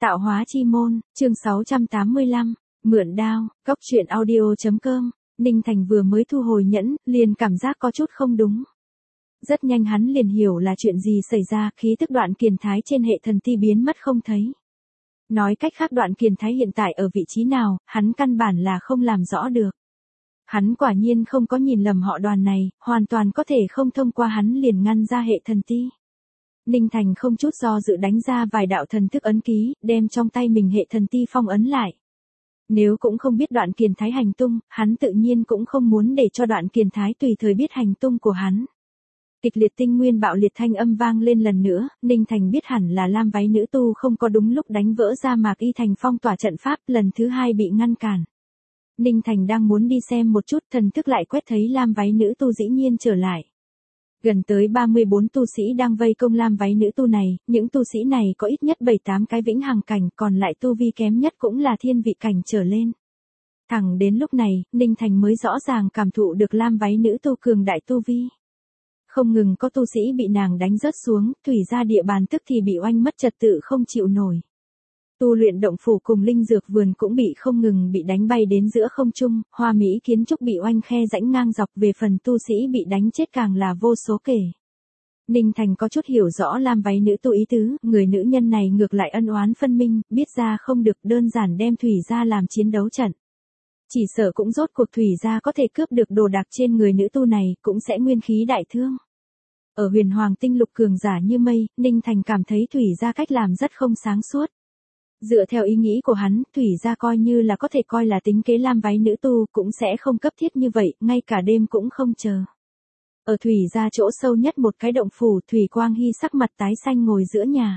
Tạo hóa chi môn, chương 685, mượn đao, góc truyện audio.com, Ninh Thành vừa mới thu hồi nhẫn, liền cảm giác có chút không đúng. Rất nhanh hắn liền hiểu là chuyện gì xảy ra, khí tức Đoạn Kiền Thái trên hệ thần ti biến mất không thấy. Nói cách khác Đoạn Kiền Thái hiện tại ở vị trí nào, hắn căn bản là không làm rõ được. Hắn quả nhiên không có nhìn lầm họ Đoàn này, hoàn toàn có thể không thông qua hắn liền ngăn ra hệ thần ti. Ninh Thành không chút do dự đánh ra vài đạo thần thức ấn ký, đem trong tay mình hệ thần ti phong ấn lại. Nếu cũng không biết Đoạn Kiền Thái hành tung, hắn tự nhiên cũng không muốn để cho Đoạn Kiền Thái tùy thời biết hành tung của hắn. Kịch liệt tinh nguyên bạo liệt thanh âm vang lên lần nữa, Ninh Thành biết hẳn là lam váy nữ tu không có đúng lúc đánh vỡ ra Mạc Y Thành phong tỏa trận pháp, lần thứ hai bị ngăn cản. Ninh Thành đang muốn đi xem một chút, thần thức lại quét thấy lam váy nữ tu dĩ nhiên trở lại. Gần tới 34 tu sĩ đang vây công lam váy nữ tu này, những tu sĩ này có ít nhất 7-8 cái vĩnh hằng cảnh, còn lại tu vi kém nhất cũng là thiên vị cảnh trở lên. Thẳng đến lúc này, Ninh Thành mới rõ ràng cảm thụ được lam váy nữ tu cường đại tu vi. Không ngừng có tu sĩ bị nàng đánh rớt xuống, thủy ra địa bàn tức thì bị oanh mất trật tự không chịu nổi. Tu luyện động phủ cùng linh dược vườn cũng bị không ngừng bị đánh bay đến giữa không trung, hoa mỹ kiến trúc bị oanh khe rãnh ngang dọc, về phần tu sĩ bị đánh chết càng là vô số kể. Ninh Thành có chút hiểu rõ lam váy nữ tu ý tứ, người nữ nhân này ngược lại ân oán phân minh, biết ra không được đơn giản đem thủy ra làm chiến đấu trận. Chỉ sợ cũng rốt cuộc thủy ra có thể cướp được đồ đạc trên người nữ tu này, cũng sẽ nguyên khí đại thương. Ở huyền hoàng tinh lục cường giả như mây, Ninh Thành cảm thấy thủy ra cách làm rất không sáng suốt. Dựa theo ý nghĩ của hắn, thủy ra coi như là có thể coi là tính kế lam váy nữ tu, cũng sẽ không cấp thiết như vậy, ngay cả đêm cũng không chờ. Ở thủy ra chỗ sâu nhất một cái động phủ, Thủy Quang Hy sắc mặt tái xanh ngồi giữa nhà.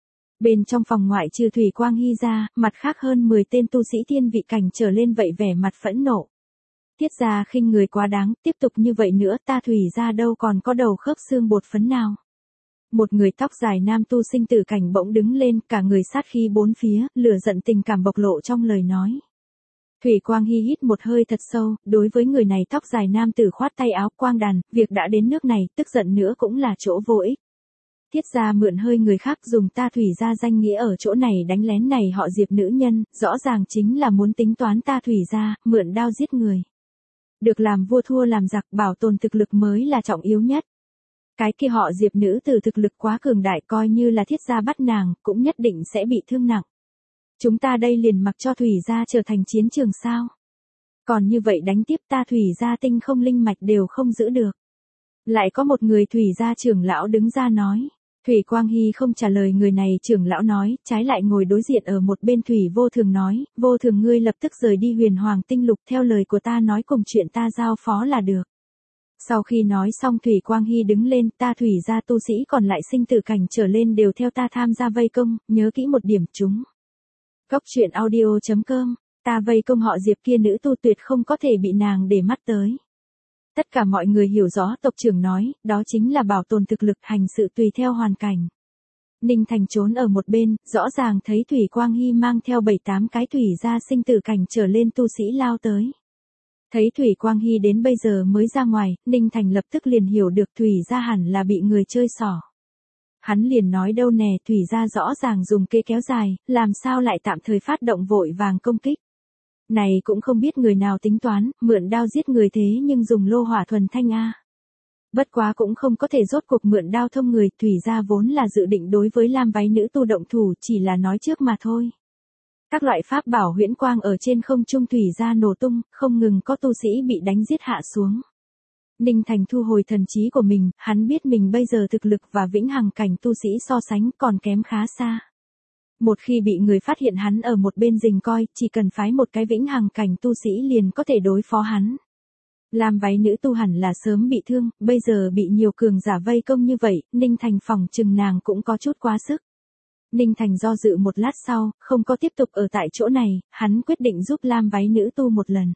Bên trong phòng ngoại trừ Thủy Quang Hy ra, mặt khác hơn 10 tên tu sĩ thiên vị cảnh trở lên vậy vẻ mặt phẫn nộ. Tiết ra khinh người quá đáng, tiếp tục như vậy nữa ta thủy ra đâu còn có đầu khớp xương bột phấn nào. Một người tóc dài nam tu sinh tử cảnh bỗng đứng lên, cả người sát khí bốn phía, lửa giận tình cảm bộc lộ trong lời nói. Thủy Quang Hy hít một hơi thật sâu, đối với người này tóc dài nam tử khoát tay áo, Quang Đàn, việc đã đến nước này, tức giận nữa cũng là chỗ vô ích. Tiết ra mượn hơi người khác dùng ta thủy ra danh nghĩa ở chỗ này đánh lén này họ Diệp nữ nhân, rõ ràng chính là muốn tính toán ta thủy ra, mượn đao giết người. Được làm vua thua làm giặc, bảo tồn thực lực mới là trọng yếu nhất. Cái kia họ Diệp nữ tử thực lực quá cường đại, coi như là Thiết gia bắt nàng, cũng nhất định sẽ bị thương nặng. Chúng ta đây liền mặc cho thủy gia trở thành chiến trường sao. Còn như vậy đánh tiếp ta thủy gia tinh không linh mạch đều không giữ được. Lại có một người thủy gia trưởng lão đứng ra nói. Thủy Quang Hy không trả lời người này, trưởng lão nói, trái lại ngồi đối diện ở một bên Thủy Vô Thường nói, Vô Thường ngươi lập tức rời đi huyền hoàng tinh lục, theo lời của ta nói cùng chuyện ta giao phó là được. Sau khi nói xong Thủy Quang Hy đứng lên, ta thủy ra tu sĩ còn lại sinh tử cảnh trở lên đều theo ta tham gia vây công, nhớ kỹ một điểm chúng. Góc truyện audio.com, ta vây công họ Diệp kia nữ tu tuyệt không có thể bị nàng để mắt tới. Tất cả mọi người hiểu rõ, tộc trưởng nói, đó chính là bảo tồn thực lực, hành sự tùy theo hoàn cảnh. Ninh Thành trốn ở một bên, rõ ràng thấy Thủy Quang Hy mang theo 7-8 cái thủy gia sinh tử cảnh trở lên tu sĩ lao tới. Thấy Thủy Quang Hy đến bây giờ mới ra ngoài, Ninh Thành lập tức liền hiểu được Thủy gia hẳn là bị người chơi xỏ. Hắn liền nói đâu nè, Thủy gia rõ ràng dùng kê kéo dài, làm sao lại tạm thời phát động vội vàng công kích. Này cũng không biết người nào tính toán, mượn đao giết người thế nhưng dùng lô hỏa thuần thanh a. Bất quá cũng không có thể rốt cuộc mượn đao thông người, Thủy gia vốn là dự định đối với lam váy nữ tu động thủ, chỉ là nói trước mà thôi. Các loại pháp bảo huyễn quang ở trên không trung Thủy gia nổ tung, không ngừng có tu sĩ bị đánh giết hạ xuống. Ninh Thành thu hồi thần trí của mình, hắn biết mình bây giờ thực lực và vĩnh hằng cảnh tu sĩ so sánh còn kém khá xa. Một khi bị người phát hiện hắn ở một bên rình coi, chỉ cần phái một cái vĩnh hằng cảnh tu sĩ liền có thể đối phó hắn. Lam váy nữ tu hẳn là sớm bị thương, bây giờ bị nhiều cường giả vây công như vậy, Ninh Thành phòng chừng nàng cũng có chút quá sức. Ninh Thành do dự một lát sau, không có tiếp tục ở tại chỗ này, hắn quyết định giúp lam váy nữ tu một lần.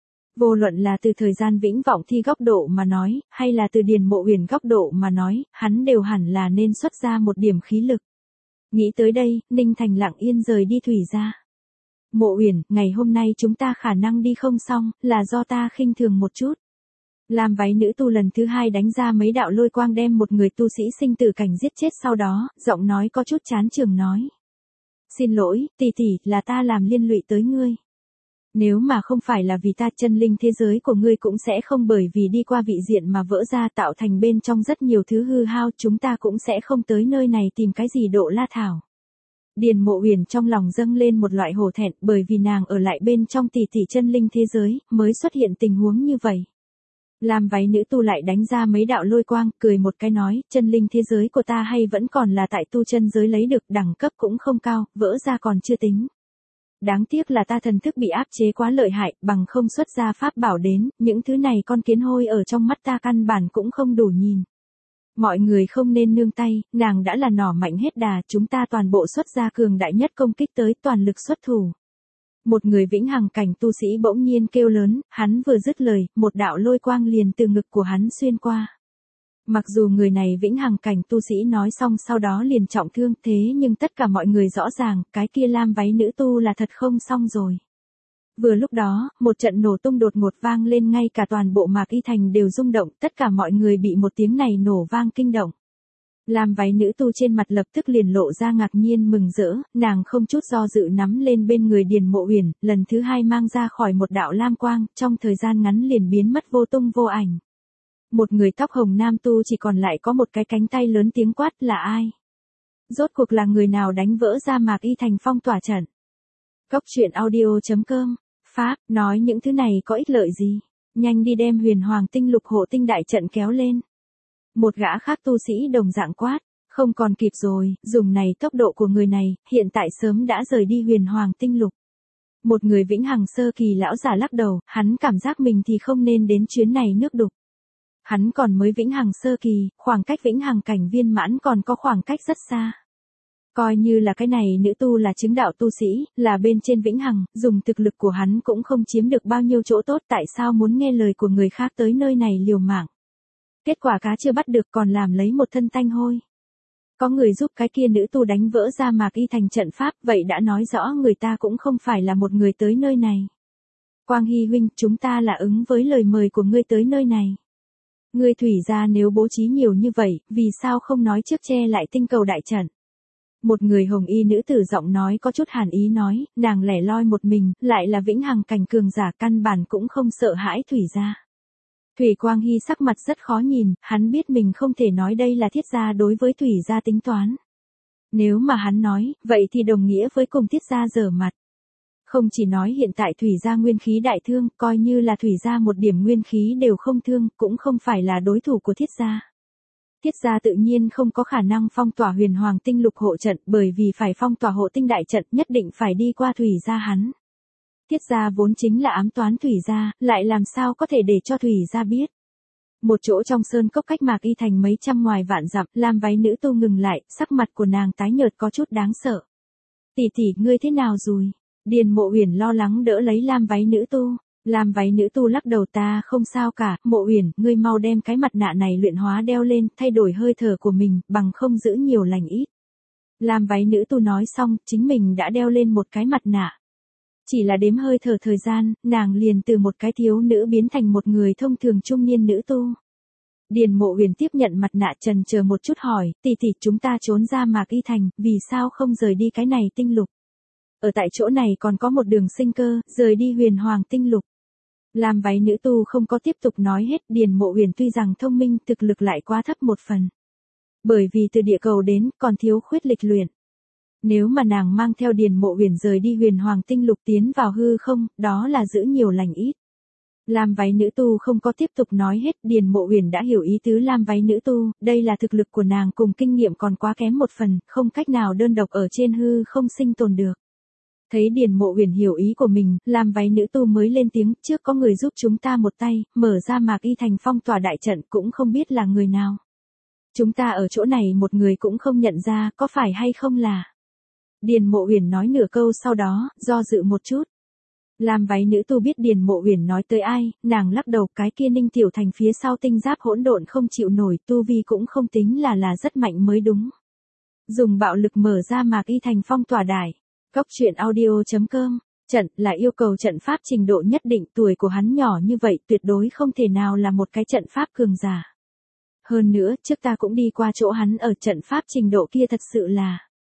Vô luận là từ thời gian vĩnh vọng thi góc độ mà nói, hay là từ Điền Mộ Uyển góc độ mà nói, hắn đều hẳn là nên xuất ra một điểm khí lực. Nghĩ tới đây, Ninh Thành lặng yên rời đi thủy ra. Mộ Uyển, ngày hôm nay chúng ta khả năng đi không xong, là do ta khinh thường một chút. Lam váy nữ tu lần thứ hai đánh ra mấy đạo lôi quang đem một người tu sĩ sinh tử cảnh giết chết, sau đó, giọng nói có chút chán chường nói. Xin lỗi, tỷ tỷ, là ta làm liên lụy tới ngươi. Nếu mà không phải là vì ta, chân linh thế giới của ngươi cũng sẽ không bởi vì đi qua vị diện mà vỡ ra tạo thành bên trong rất nhiều thứ hư hao, chúng ta cũng sẽ không tới nơi này tìm cái gì Độ La Thảo. Điền Mộ Uyển trong lòng dâng lên một loại hổ thẹn, bởi vì nàng ở lại bên trong tỷ tỷ chân linh thế giới, mới xuất hiện tình huống như vậy. Lam váy nữ tu lại đánh ra mấy đạo lôi quang, cười một cái nói, chân linh thế giới của ta hay vẫn còn là tại tu chân giới lấy được, đẳng cấp cũng không cao, vỡ ra còn chưa tính. Đáng tiếc là ta thần thức bị áp chế quá lợi hại, bằng không xuất ra pháp bảo đến, những thứ này con kiến hôi ở trong mắt ta căn bản cũng không đủ nhìn. Mọi người không nên nương tay, nàng đã là nỏ mạnh hết đà, chúng ta toàn bộ xuất ra cường đại nhất công kích tới, toàn lực xuất thủ. Một người vĩnh hằng cảnh tu sĩ bỗng nhiên kêu lớn, hắn vừa dứt lời, một đạo lôi quang liền từ ngực của hắn xuyên qua. Mặc dù người này vĩnh hằng cảnh tu sĩ nói xong sau đó liền trọng thương, thế nhưng tất cả mọi người rõ ràng, cái kia lam váy nữ tu là thật không xong rồi. Vừa lúc đó, một trận nổ tung đột ngột vang lên, ngay cả toàn bộ Mạc Y Thành đều rung động, tất cả mọi người bị một tiếng này nổ vang kinh động. Lam váy nữ tu trên mặt lập tức liền lộ ra ngạc nhiên mừng rỡ, nàng không chút do dự nắm lên bên người Điền Mộ Uyển, lần thứ hai mang ra khỏi một đạo lam quang, trong thời gian ngắn liền biến mất vô tung vô ảnh. Một người tóc hồng nam tu chỉ còn lại có một cái cánh tay, lớn tiếng quát, là ai? Rốt cuộc là người nào đánh vỡ ra Mạc Y Thành phong tỏa trận? Cốc truyện audio.com, Pháp, nói những thứ này có ích lợi gì? Nhanh đi đem huyền hoàng tinh lục hộ tinh đại trận kéo lên. Một gã khác tu sĩ đồng dạng quát, không còn kịp rồi, dùng này tốc độ của người này, hiện tại sớm đã rời đi huyền hoàng tinh lục. Một người vĩnh hằng sơ kỳ lão giả lắc đầu, hắn cảm giác mình thì không nên đến chuyến này nước đục. Hắn còn mới vĩnh hằng sơ kỳ, khoảng cách vĩnh hằng cảnh viên mãn còn có khoảng cách rất xa. Coi như là cái này nữ tu là chứng đạo tu sĩ, là bên trên vĩnh hằng, dùng thực lực của hắn cũng không chiếm được bao nhiêu chỗ tốt, tại sao muốn nghe lời của người khác tới nơi này liều mạng. Kết quả cá chưa bắt được còn làm lấy một thân tanh hôi. Có người giúp cái kia nữ tu đánh vỡ ra Mạc Y Thành trận pháp, vậy đã nói rõ người ta cũng không phải là một người tới nơi này. Quang Hy huynh, chúng ta là ứng với lời mời của ngươi tới nơi này. Ngươi thủy ra nếu bố trí nhiều như vậy, vì sao không nói trước che lại tinh cầu đại trận? Một người hồng y nữ tử giọng nói có chút hàn ý nói, nàng lẻ loi một mình, lại là vĩnh hằng cảnh cường giả, căn bản cũng không sợ hãi thủy gia. Thủy Quang Hy sắc mặt rất khó nhìn, hắn biết mình không thể nói đây là thiết gia đối với thủy gia tính toán. Nếu mà hắn nói, vậy thì đồng nghĩa với cùng thiết gia giở mặt. Không chỉ nói hiện tại thủy gia nguyên khí đại thương, coi như là thủy gia một điểm nguyên khí đều không thương, cũng không phải là đối thủ của thiết gia. Thiết gia tự nhiên không có khả năng phong tỏa huyền hoàng tinh lục hộ trận, bởi vì phải phong tỏa hộ tinh đại trận nhất định phải đi qua thủy gia hắn. Thiết gia vốn chính là ám toán thủy gia, lại làm sao có thể để cho thủy gia biết. Một chỗ trong sơn cốc cách Mạc Y Thành mấy trăm ngoài vạn dặm, lam váy nữ tu ngừng lại, sắc mặt của nàng tái nhợt có chút đáng sợ. Tỷ tỷ, ngươi thế nào rồi? Điền Mộ Uyển lo lắng đỡ lấy lam váy nữ tu. Lam váy nữ tu lắc đầu, ta không sao cả, Mộ Uyển, ngươi mau đem cái mặt nạ này luyện hóa đeo lên, thay đổi hơi thở của mình, bằng không giữ nhiều lành ít. Lam váy nữ tu nói xong, chính mình đã đeo lên một cái mặt nạ. Chỉ là đếm hơi thở thời gian, nàng liền từ một cái thiếu nữ biến thành một người thông thường trung niên nữ tu. Điền Mộ Uyển tiếp nhận mặt nạ, chần chờ một chút hỏi, tỷ tỷ, chúng ta trốn ra Mạc Y Thành, vì sao không rời đi cái này tinh lục? Ở tại chỗ này còn có một đường sinh cơ, rời đi huyền hoàng tinh lục. Lam váy nữ tu không có tiếp tục nói hết, Điền Mộ Uyển tuy rằng thông minh, thực lực lại quá thấp một phần. Bởi vì từ địa cầu đến, còn thiếu khuyết lịch luyện. Nếu mà nàng mang theo Điền Mộ Uyển rời đi huyền hoàng tinh lục tiến vào hư không, đó là giữ nhiều lành ít. Lam váy nữ tu không có tiếp tục nói hết, Điền Mộ Uyển đã hiểu ý tứ lam váy nữ tu, đây là thực lực của nàng cùng kinh nghiệm còn quá kém một phần, không cách nào đơn độc ở trên hư không sinh tồn được. Thấy Điền Mộ Uyển hiểu ý của mình, lam váy nữ tu mới lên tiếng, trước có người giúp chúng ta một tay, mở ra Mạc Y Thành phong tỏa đại trận, cũng không biết là người nào. Chúng ta ở chỗ này một người cũng không nhận ra, có phải hay không là. Điền Mộ Uyển nói nửa câu sau đó, do dự một chút. Lam váy nữ tu biết Điền Mộ Uyển nói tới ai, nàng lắc đầu, cái kia Ninh Tiểu Thành phía sau tinh giáp hỗn độn không chịu nổi, tu vi cũng không tính là rất mạnh mới đúng. Dùng bạo lực mở ra Mạc Y Thành phong tỏa đài. Cốc truyện audio.com, trận là yêu cầu trận pháp trình độ nhất định, tuổi của hắn nhỏ như vậy tuyệt đối không thể nào là một cái trận pháp cường giả. Hơn nữa, trước ta cũng đi qua chỗ hắn ở, trận pháp trình độ kia thật sự là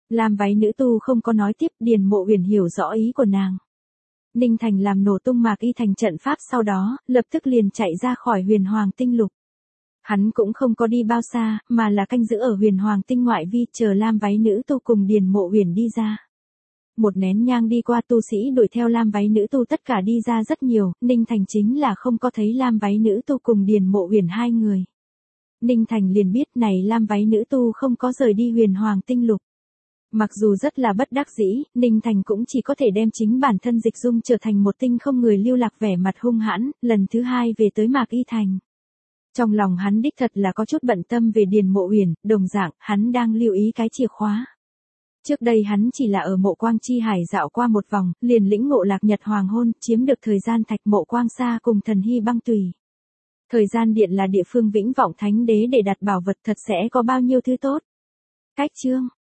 Lam váy nữ tu không có nói tiếp, Điền Mộ Uyển hiểu rõ ý của nàng. Ninh Thành làm nổ tung Mạc Y Thành trận pháp sau đó, lập tức liền chạy ra khỏi Huyền Hoàng Tinh Lục. Hắn cũng không có đi bao xa, mà là canh giữ ở Huyền Hoàng Tinh ngoại vi, chờ Lam váy nữ tu cùng Điền Mộ Uyển đi ra. Một nén nhang đi qua, tu sĩ đuổi theo Lam váy nữ tu tất cả đi ra rất nhiều, Ninh Thành chính là không có thấy Lam váy nữ tu cùng Điền Mộ Uyển hai người. Ninh Thành liền biết này Lam váy nữ tu không có rời đi Huyền Hoàng Tinh Lục. Mặc dù rất là bất đắc dĩ, Ninh Thành cũng chỉ có thể đem chính bản thân dịch dung trở thành một tinh không người lưu lạc, vẻ mặt hung hãn, lần thứ hai về tới Mạc Y Thành. Trong lòng hắn đích thật là có chút bận tâm về Điền Mộ Uyển, đồng dạng, hắn đang lưu ý cái chìa khóa. Trước đây hắn chỉ là ở Mộ Quang Chi Hải dạo qua một vòng, liền lĩnh ngộ Lạc Nhật Hoàng Hôn, chiếm được thời gian thạch Mộ Quang Sa cùng Thần Hy Băng Tùy. Thời gian điện là địa phương vĩnh vọng thánh đế để đặt bảo vật, thật sẽ có bao nhiêu thứ tốt. Cách chương